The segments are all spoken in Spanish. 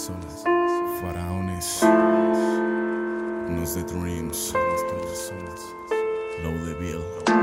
Faraones, Nos the Dreams, Low the Bill.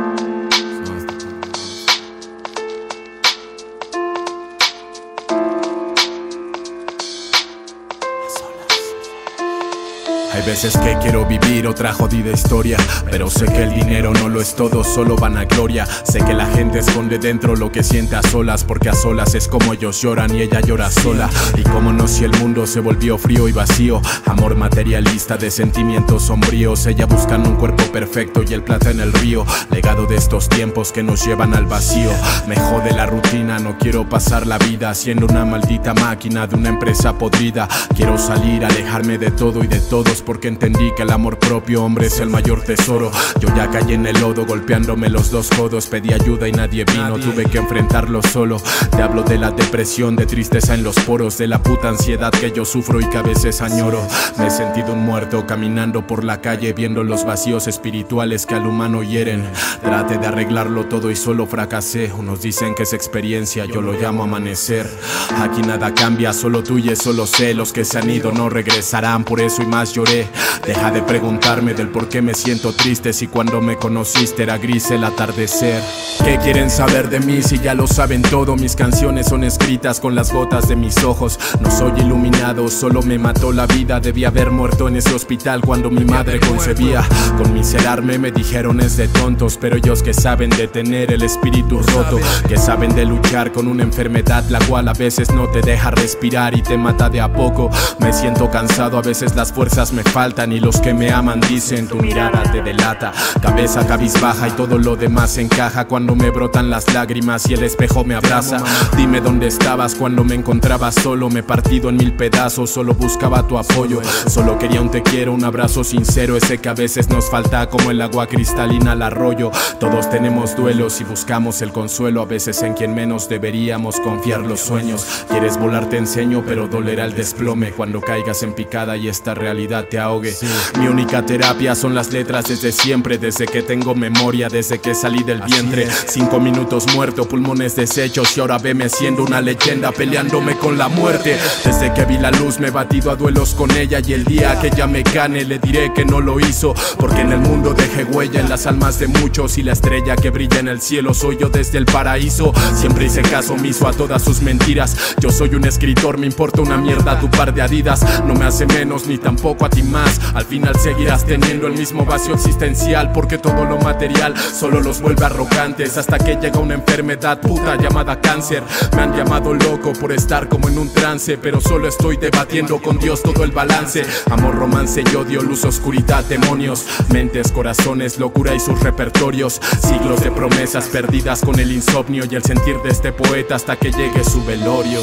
Hay veces que quiero vivir otra jodida historia, pero sé que el dinero no lo es todo, solo vanagloria. Sé que la gente esconde dentro lo que siente a solas, porque a solas es como ellos lloran y ella llora sola. Y cómo no, si el mundo se volvió frío y vacío, amor materialista de sentimientos sombríos, ella buscando un cuerpo perfecto y el plata en el río, legado de estos tiempos que nos llevan al vacío. Me jode la rutina, no quiero pasar la vida siendo una maldita máquina de una empresa podrida. Quiero salir, alejarme de todo y de todos, porque entendí que el amor propio, hombre, es el mayor tesoro. Yo ya caí en el lodo, golpeándome los dos codos. Pedí ayuda y nadie vino, tuve que enfrentarlo solo. Te hablo de la depresión, de tristeza en los poros, de la puta ansiedad que yo sufro y que a veces añoro. Me he sentido un muerto caminando por la calle, viendo los vacíos espirituales que al humano hieren. Traté de arreglarlo todo y solo fracasé. Unos dicen que es experiencia, yo lo llamo amanecer. Aquí nada cambia, solo tú y solo sé. Los que se han ido no regresarán, por eso y más lloré. Deja de preguntarme del por qué me siento triste, si cuando me conociste era gris el atardecer. ¿Qué quieren saber de mí si ya lo saben todo? Mis canciones son escritas con las gotas de mis ojos. No soy iluminado, solo me mató la vida. Debí haber muerto en ese hospital cuando mi madre concebía. Conmiserarme me dijeron es de tontos, pero ellos que saben de tener el espíritu roto, que saben de luchar con una enfermedad la cual a veces no te deja respirar y te mata de a poco. Me siento cansado, a veces las fuerzas me faltan y los que me aman dicen tu mirada te delata. Cabeza cabizbaja y todo lo demás encaja cuando me brotan las lágrimas y el espejo me abraza. Dime dónde estabas cuando me encontraba solo. Me he partido en 1000 pedazos, solo buscaba tu apoyo. Solo quería un te quiero, un abrazo sincero, ese que a veces nos falta como el agua cristalina al arroyo. Todos tenemos duelos y buscamos el consuelo, a veces en quien menos deberíamos confiar los sueños. Quieres volar te enseño, pero dolerá el desplome cuando caigas en picada y esta realidad te ahogue. Mi única terapia son las letras desde siempre, desde que tengo memoria, desde que salí del vientre. 5 minutos muerto, pulmones deshechos y ahora veme siendo una leyenda peleándome con la muerte. Desde que vi la luz me he batido a duelos con ella y el día que ella me gane le diré que no lo hizo, porque en el mundo dejé huella en las almas de muchos y la estrella que brilla en el cielo soy yo desde el paraíso. Siempre hice caso omiso a todas sus mentiras. Yo soy un escritor, me importa una mierda tu par de Adidas. No me hace menos ni tampoco a ti más. Al final seguirás teniendo el mismo vacío existencial, porque todo lo material solo los vuelve arrogantes, hasta que llega una enfermedad puta llamada cáncer. Me han llamado loco por estar como en un trance, pero solo estoy debatiendo con Dios todo el balance. Amor, romance y odio, luz, oscuridad, demonios, mentes, corazones, locura y sus repertorios. Siglos de promesas perdidas con el insomnio y el sentir de este poeta hasta que llegue su velorio.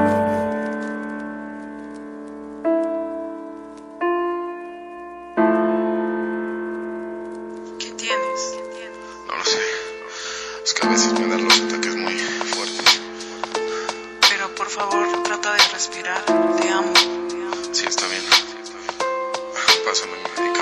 No lo sé, es que a veces me dan los ataques muy fuertes. Pero por favor, trata de respirar, te amo. Sí, está bien. Pásame mi medicamento.